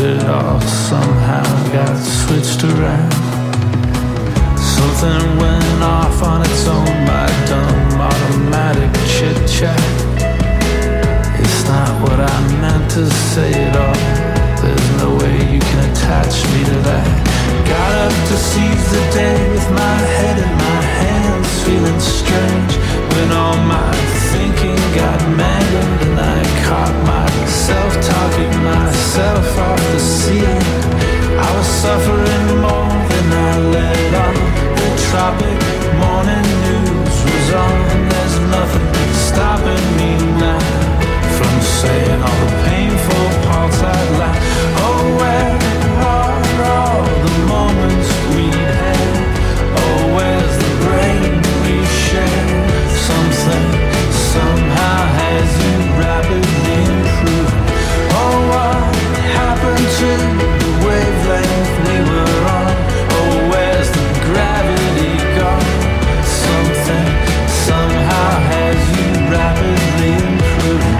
it all somehow got switched around. Something went off on its own, my dumb automatic chit-chat. It's not what I meant to say at all. There's no way you can attach me to that. Got up to seize the day with my head in my hands, feeling strange when all my thinking got mangled and I caught myself talking myself off the ceiling. I was suffering more than I let on. The tropic morning news was on. There's nothing stopping me now from saying all the painful parts I'd like. Oh, where are all the moments we had? Oh, where's the brain we share? Something somehow has you rapidly improved. Oh, what happened to the wavelength we were on? Oh, where's the gravity gone? Something somehow has you rapidly improved.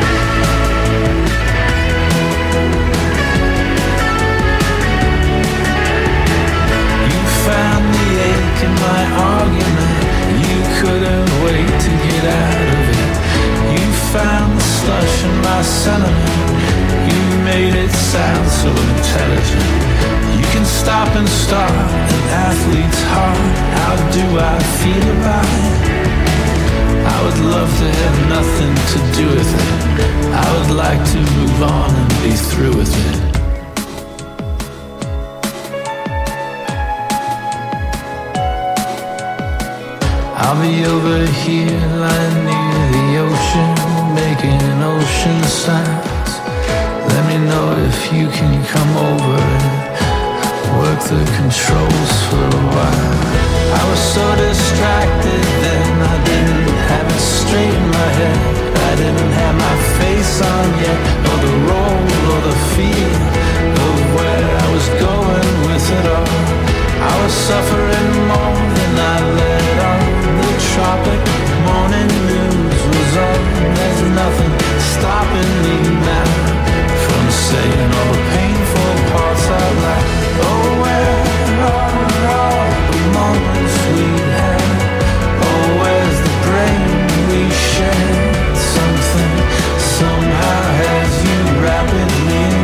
You found the ache in my argument. You couldn't wait to get out of it. You found the slush in my sentiment. You made it sound so intelligent. You can stop and start an athlete's heart. How do I feel about it? I would love to have nothing to do with it. I would like to move on and be through with it. I'll be over here lying near the ocean, making ocean sounds. Let me know if you can come over and work the controls for a while. I was so distracted then, I didn't have it straight in my head. I didn't have my face on yet, or the role or the feel of where I was going with it all. I was suffering more than I let on. The tropic morning news was on. There's nothing stopping me now from saying all the painful parts out loud. Oh, where are all the moments we had? Oh, where's the brain we shared? Something somehow has you rapidly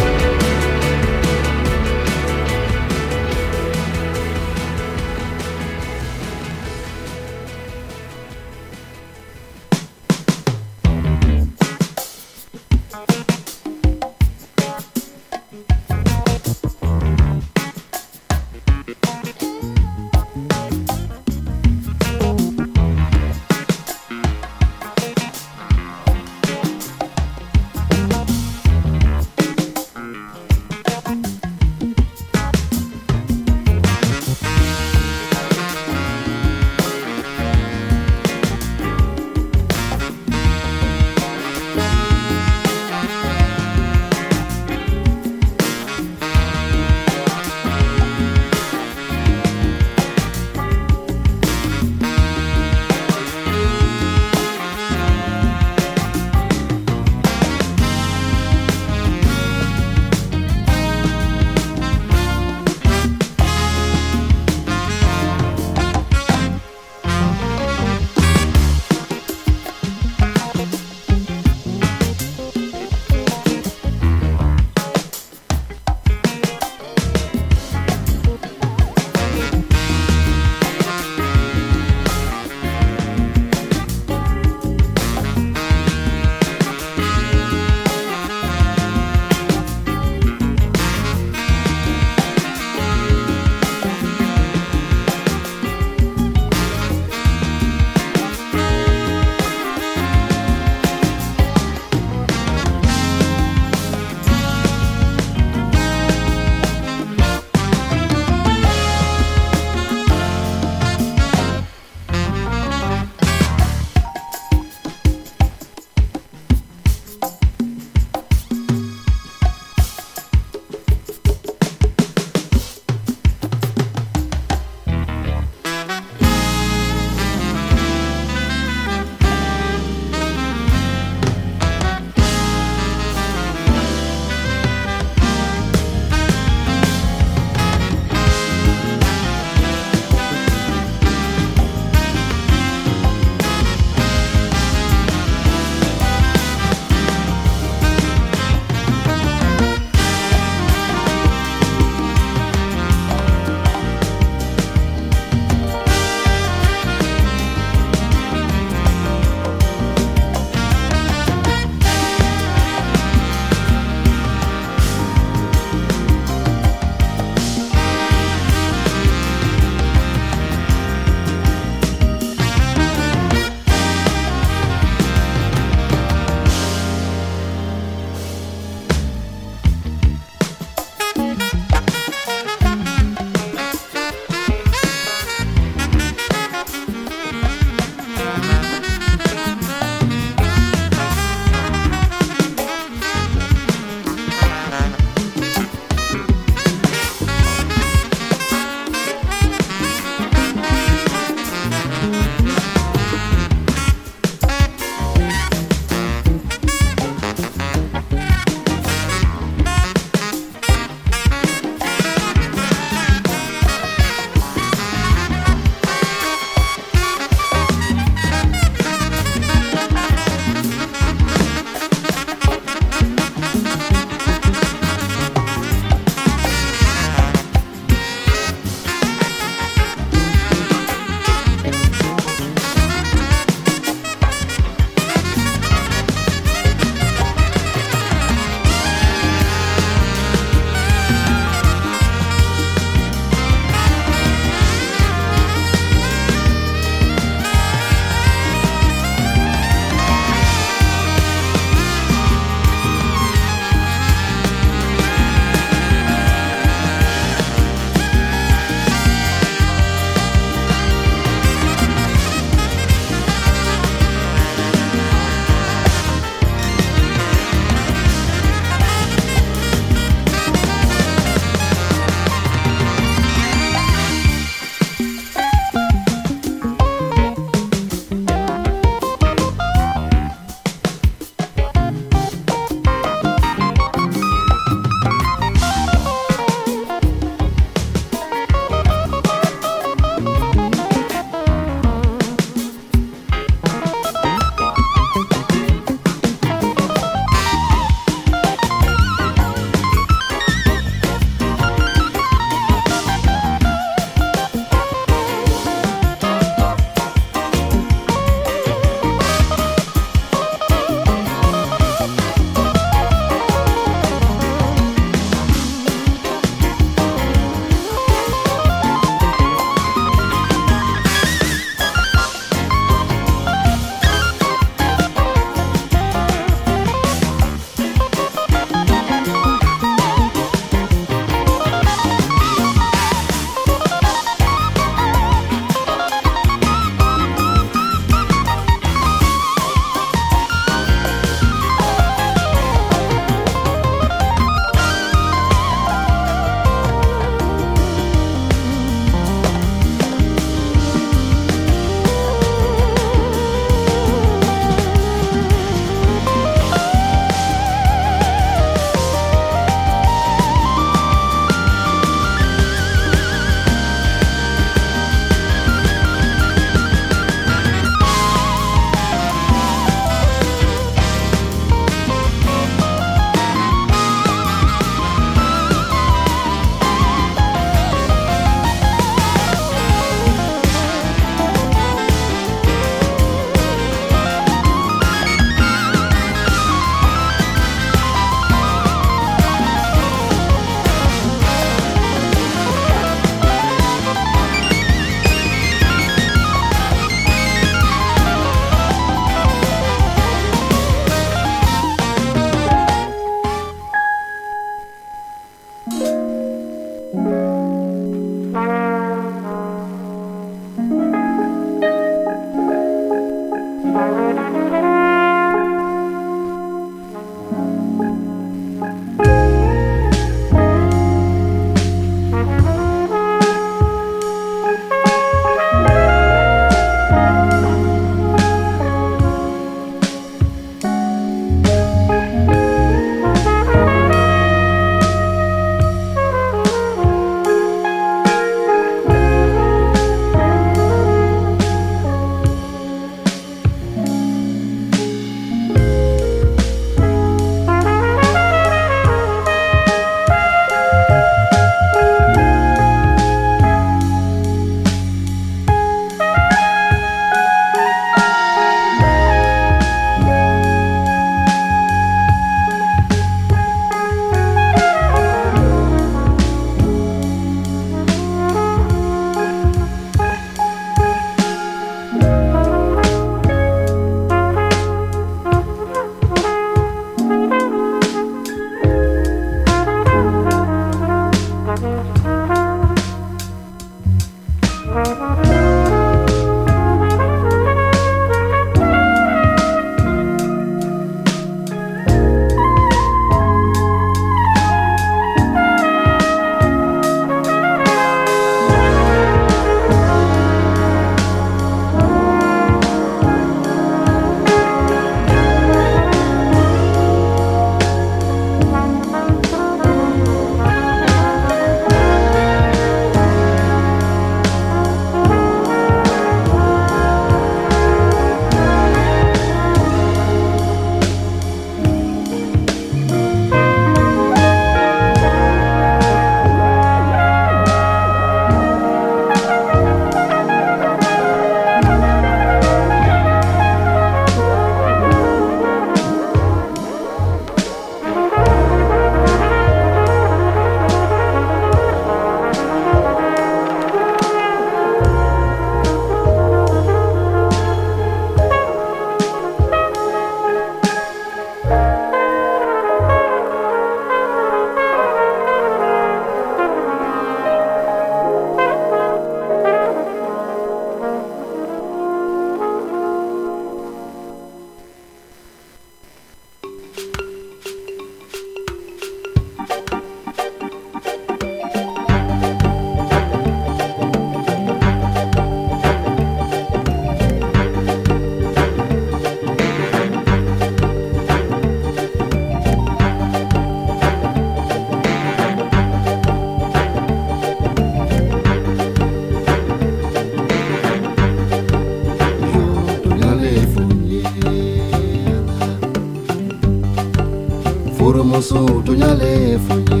Furu musu tunyale fonye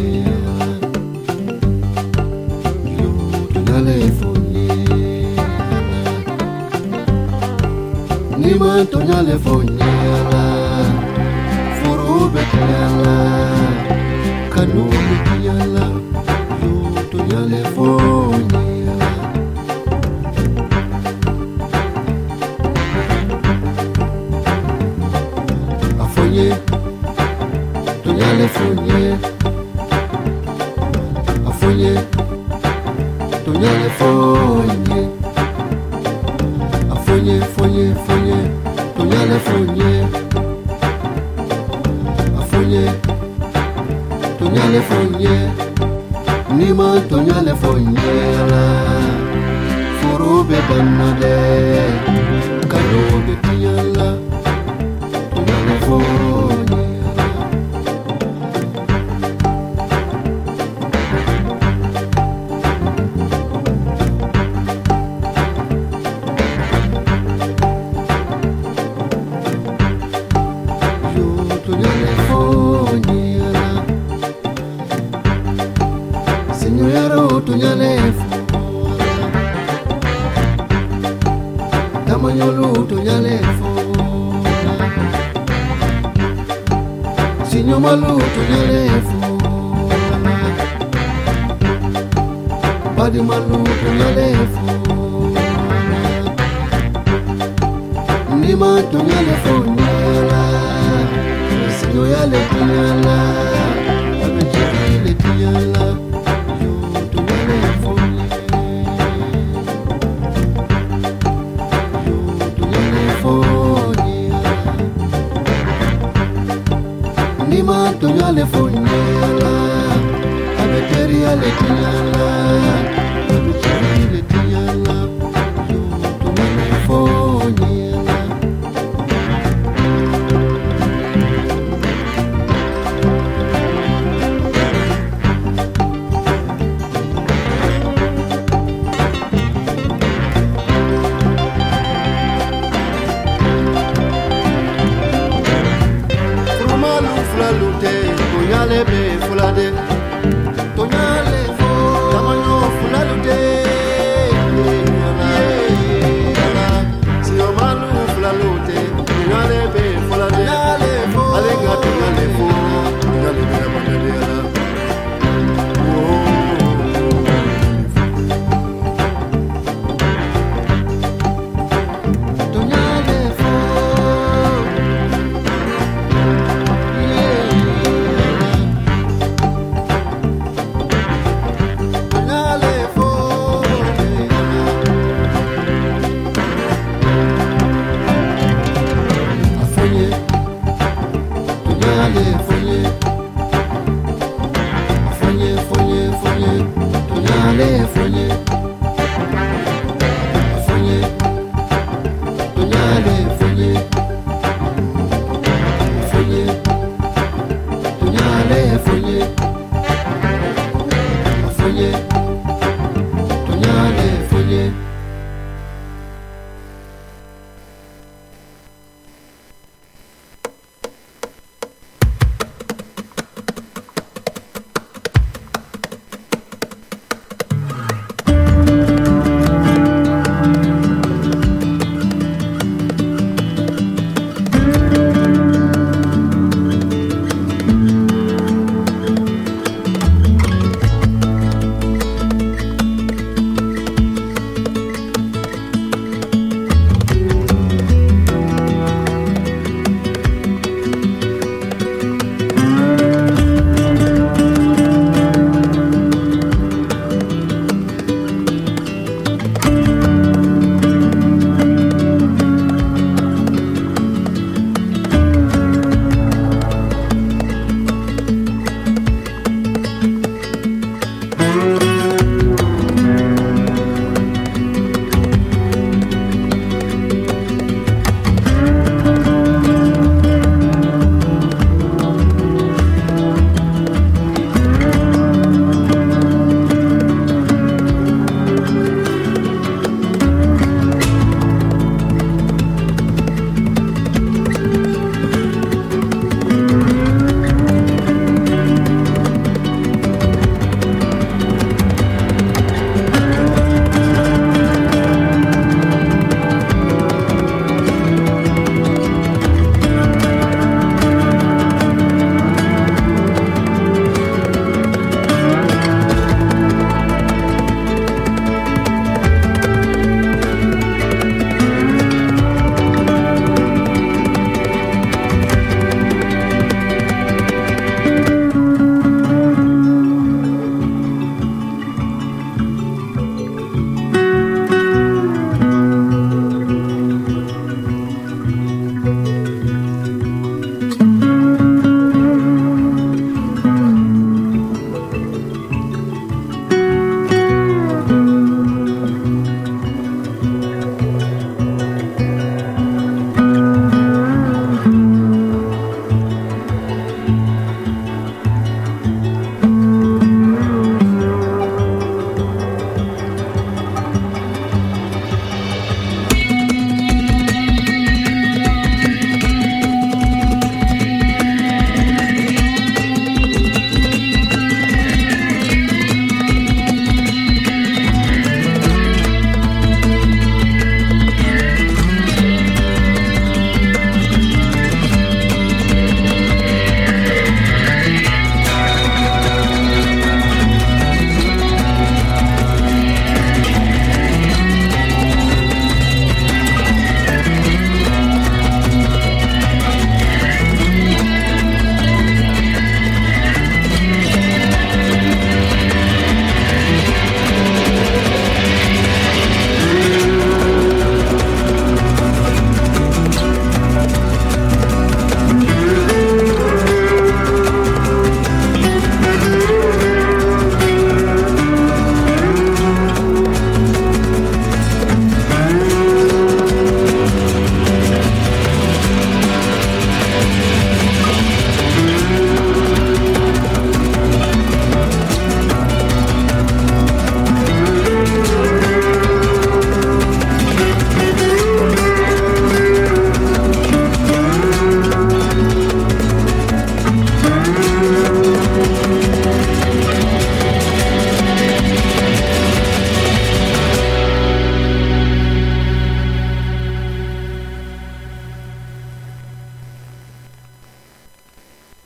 tunyale fonye Nima tunyale fonye Furu betyala Kanu betyala tunyale fonye Afonye tunyale fonye Afonye tunyale fonye Afonye fonye fonye tunyale fonye Afonye tunyale fonye Nima tunyale fonye la Furu be banade Kano be tiyala tunyale fonye Tunyale fola Tamanyolu tunyale fola Sinyomalu tunyale fola Badimalu tunyale fola Nima tunyale fola Sinyoyale tunyala Abejile tunyala Nima tunyale fonye la Abeteri ale tinyala Abeteri ale tinyala Tunyale fonye la Tunyale be fulade Tunyale fo Tamanyo fulalute Siyo manu fulalute Tunyale be fulade Alenga tunyale fo Tunyale be manadela Tunyale fo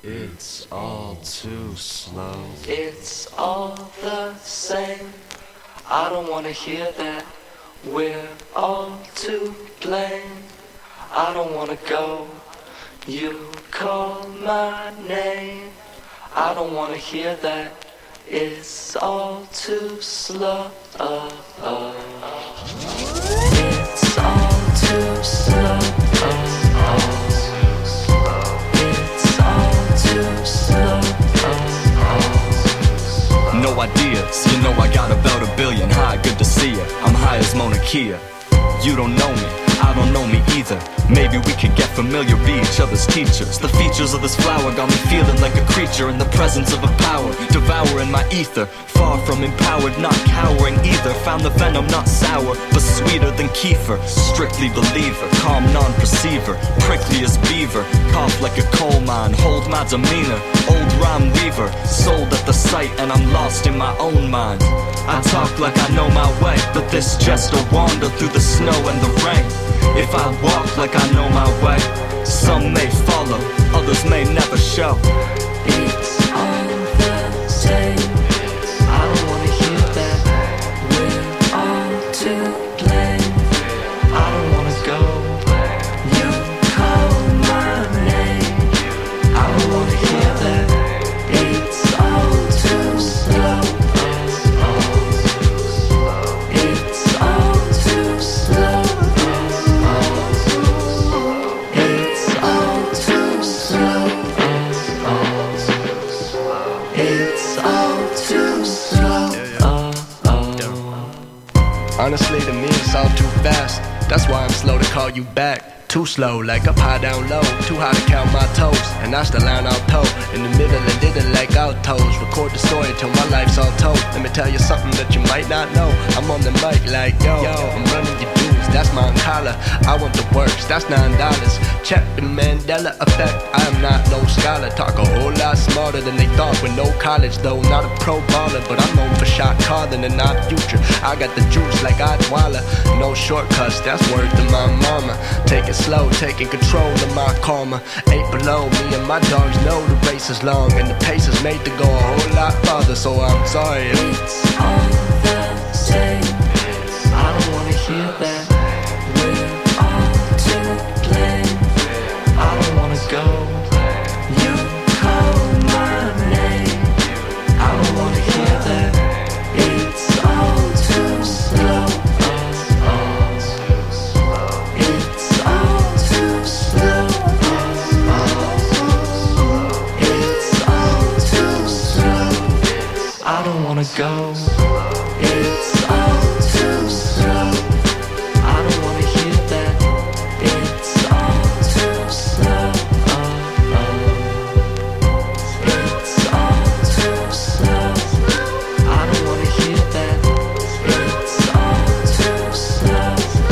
It's all too slow. It's all the same. I don't wanna hear that. We're all to blame. I don't wanna go. You call my name. I don't wanna hear that. It's all too slow. It's all too slow. It's all too slow. No ideas, you know I got about 1 billion. Hi, good to see ya. I'm high as Mauna Kea. You don't know me, I don't know me either. Maybe we could get familiar, be each other's teachers. The features of this flower got me feeling like a creature in the presence of a power, devouring my ether. Far from empowered, not cowering either. Found the venom not sour, but sweeter than kefir. Strictly believer, calm non-perceiver. Prickly as beaver, cough like a coal mine. Hold my demeanor, old rhyme weaver. Sold at the sight and I'm lost in my own mind. I talk like I know my way, but this just a wander through the snow and the rain. If I walk like I know my way, some may follow, others may never show. It's all the same. I don't wanna hear that. We're all to blame. I don't wanna go. You call my name. I don't wanna hear that. It's all too slow. It's all too slow. It's all too slow. It's all too slow. Honestly, to me it's all too fast. That's why I'm slow to call you back. Too slow, like up high down low. Too high to count my toes. And that's the line I'll toe. In the middle and did it like altos. Record the story till my life's all told. Let me tell you something that you might not know. I'm on the mic like yo, I'm running your dudes, that's my collar. I want the works, that's $9. Check the Mandela effect. I am not no scholar. Talk a whole lot smarter than they thought. With no college though, not a pro baller. But I'm known for shot calling and not future. I got the juice like Odwalla. No shortcuts, that's word to my mama. Take it slow, taking control of my karma. 8 below, me and my dogs know the race is long. And the pace is made to go a whole lot farther. So I'm sorry. It's all the same. I don't wanna hear that. We're all to blame. I don't wanna go. You call my name. I don't wanna hear that. It's all too slow. It's all too slow. It's all too slow. I don't wanna go. It's all too slow. I don't wanna hear that. It's all too slow. It's all too slow. I don't wanna hear that. It's all too slow.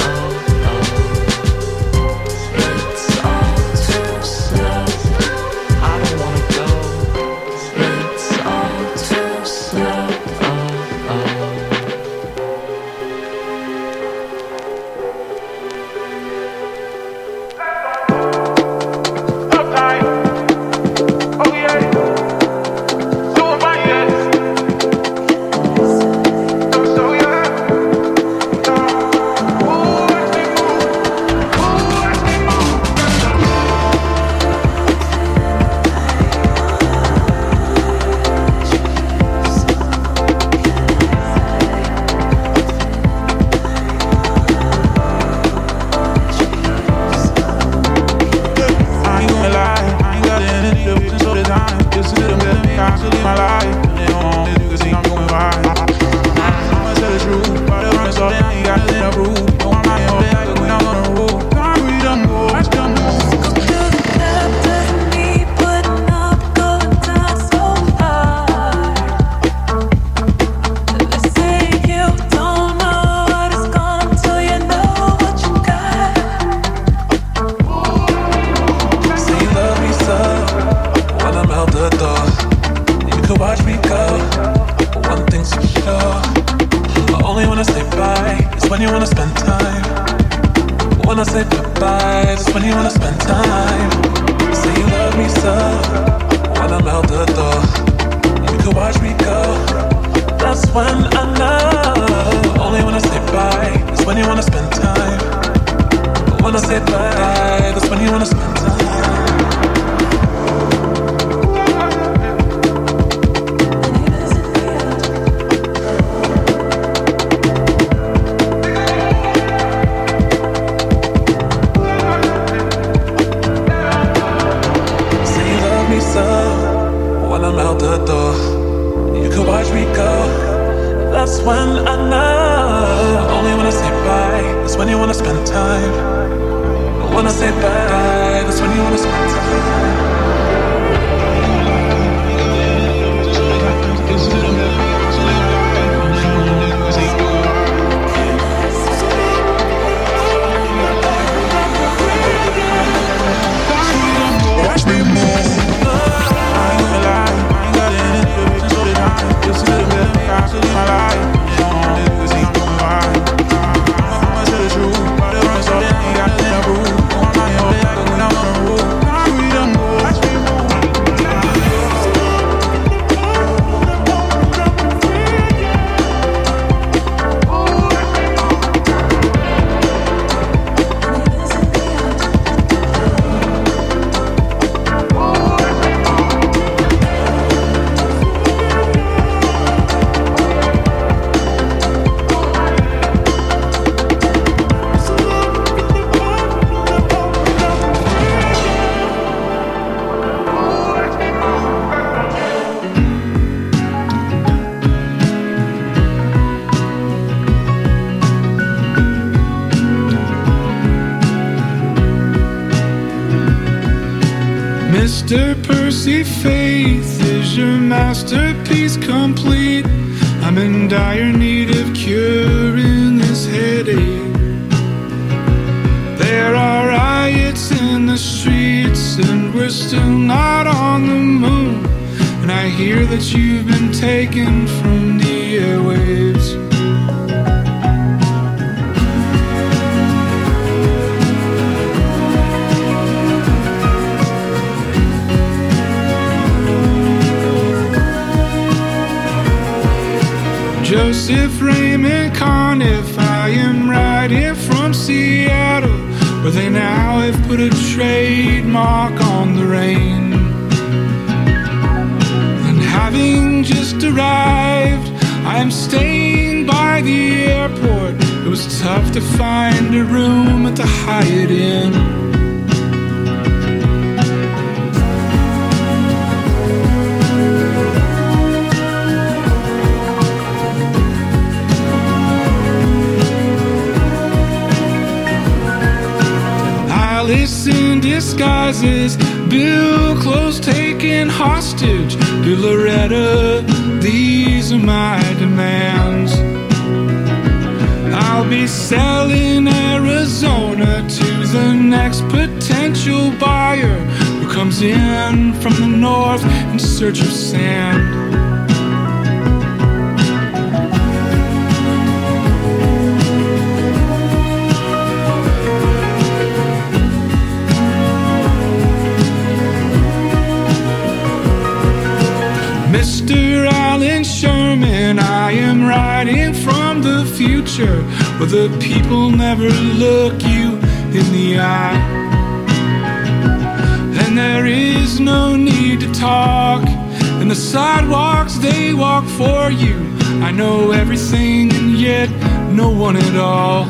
It's all too slow. I don't wanna go. It's all too slow. When I say goodbye, just when you wanna spend time. Say you love me so. out the door. You could watch me go. That's when I know. Only when I say bye, that's when you wanna spend time. But when I say bye, that's when you wanna spend time. Watch me move. I ain't gonna lie, I ain't got it in the vision, so did I. Just a little bit of fast to live my life. You know, niggas see I'm doing fine. I'ma tell the truth, but it runs so they ain't got nothing to prove. I'm not here, they act like I'm on the roof. I read them go, watch me move. Mr. Percy Faith, is your masterpiece complete? I'm in dire need of curing this headache. There are riots in the streets and we're still not on the moon. And I hear that you've been taken from the airwaves. Joseph Raymond Conniff, I am writing from Seattle, where they now have put a trademark on the rain. And having just arrived, I am staying by the airport. It was tough to find a room at the Hyatt Inn. Alice in disguises, Bill clothes taken hostage. Dear Loretta, these are my demands. I'll be selling Arizona to the next potential buyer who comes in from the north in search of sand. Mr. Alan Sherman, I am writing from the future, where the people never look you in the eye. And there is no need to talk, and the sidewalks, they walk for you. I know everything and yet no one at all.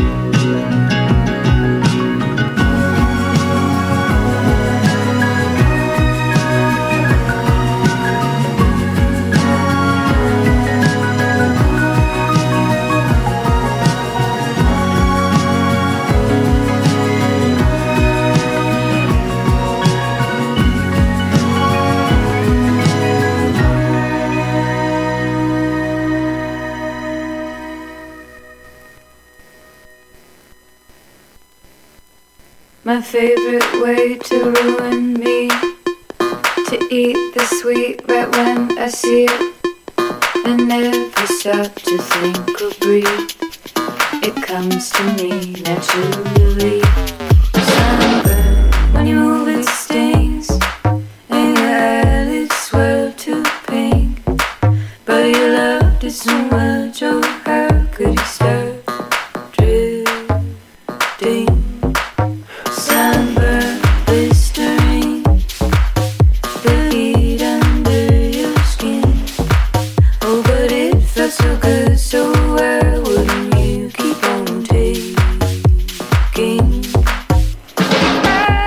My favorite way to ruin me, to eat the sweet right when I see it, and never stop to think or breathe. It comes to me naturally. Sunburn, when you move it stings, and your eyelids swirl to pink. But you loved it so much, oh how could you start drifting? Sunburn, blistering, the heat under your skin. Oh, but it felt so good, so why wouldn't you keep on taking?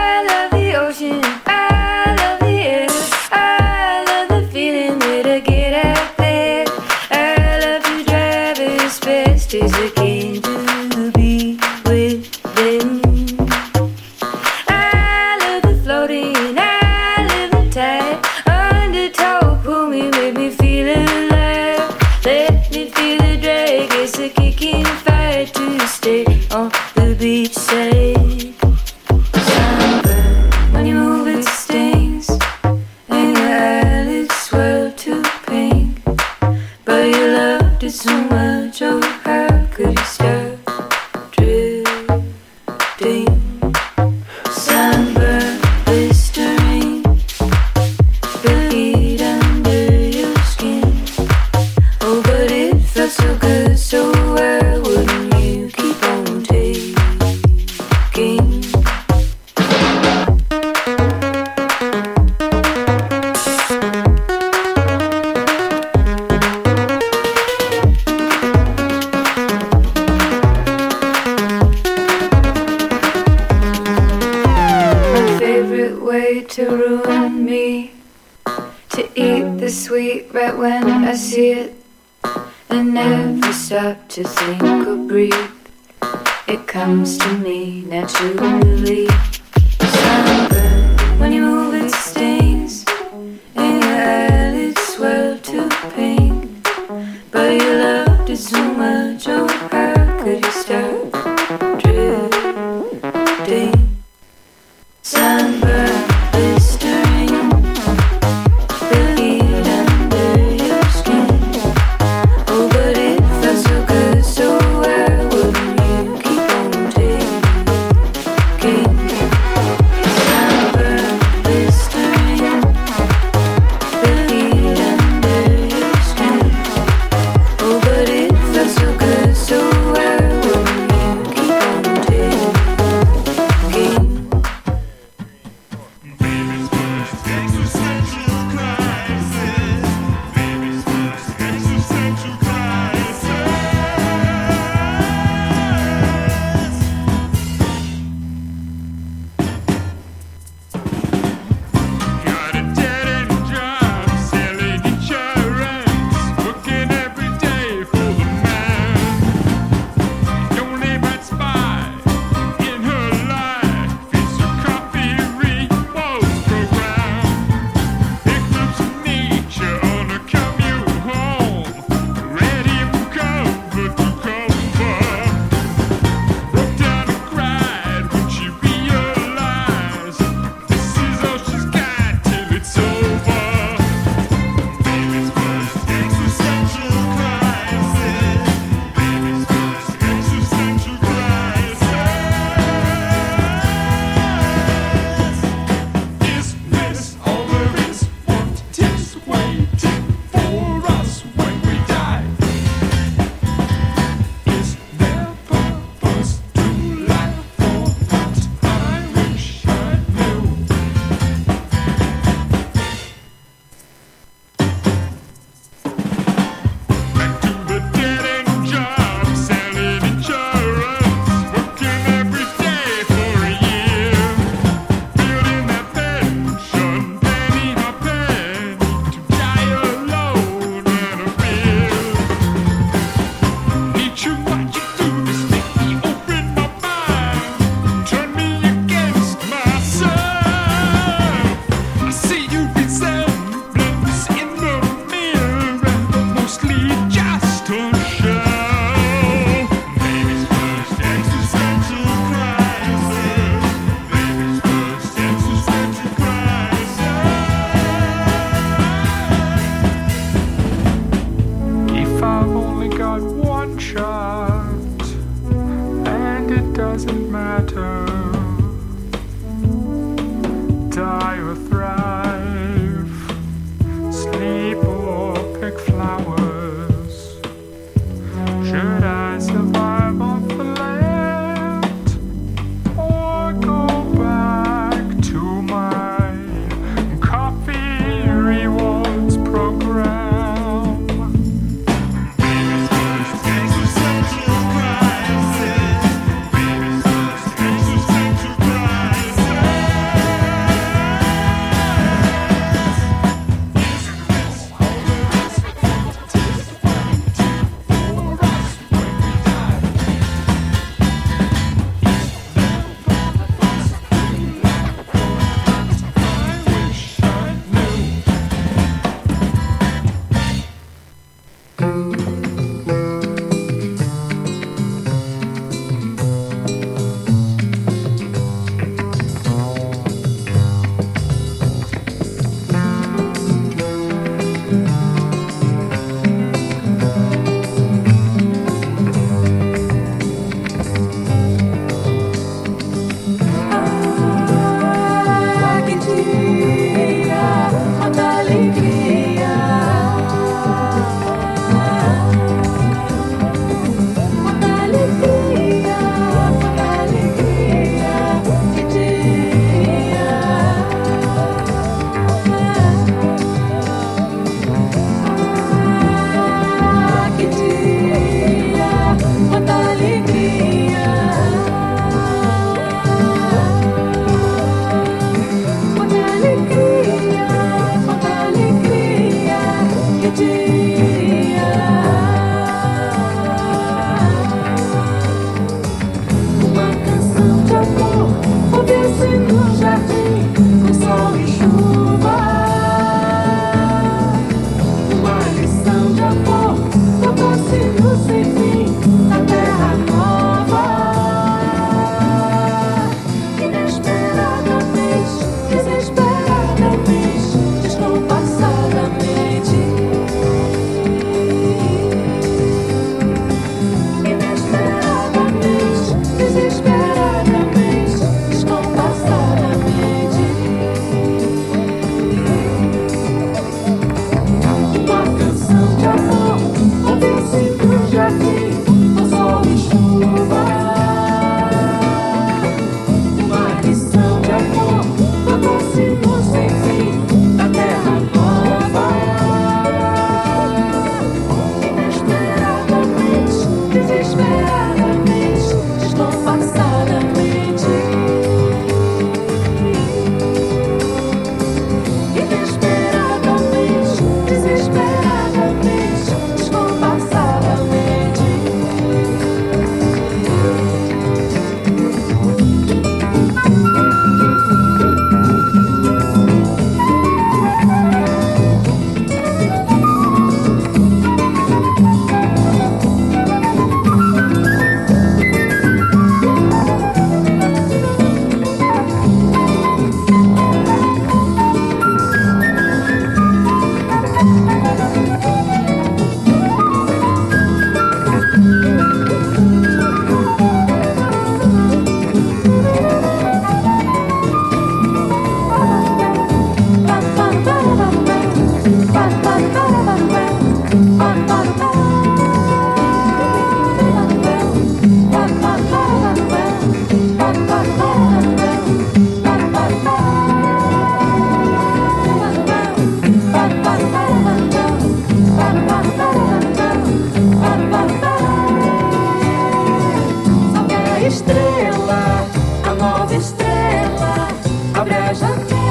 favorite way to ruin me. To eat the sweet right when I see it, and never stop to think or breathe. It comes to me naturally.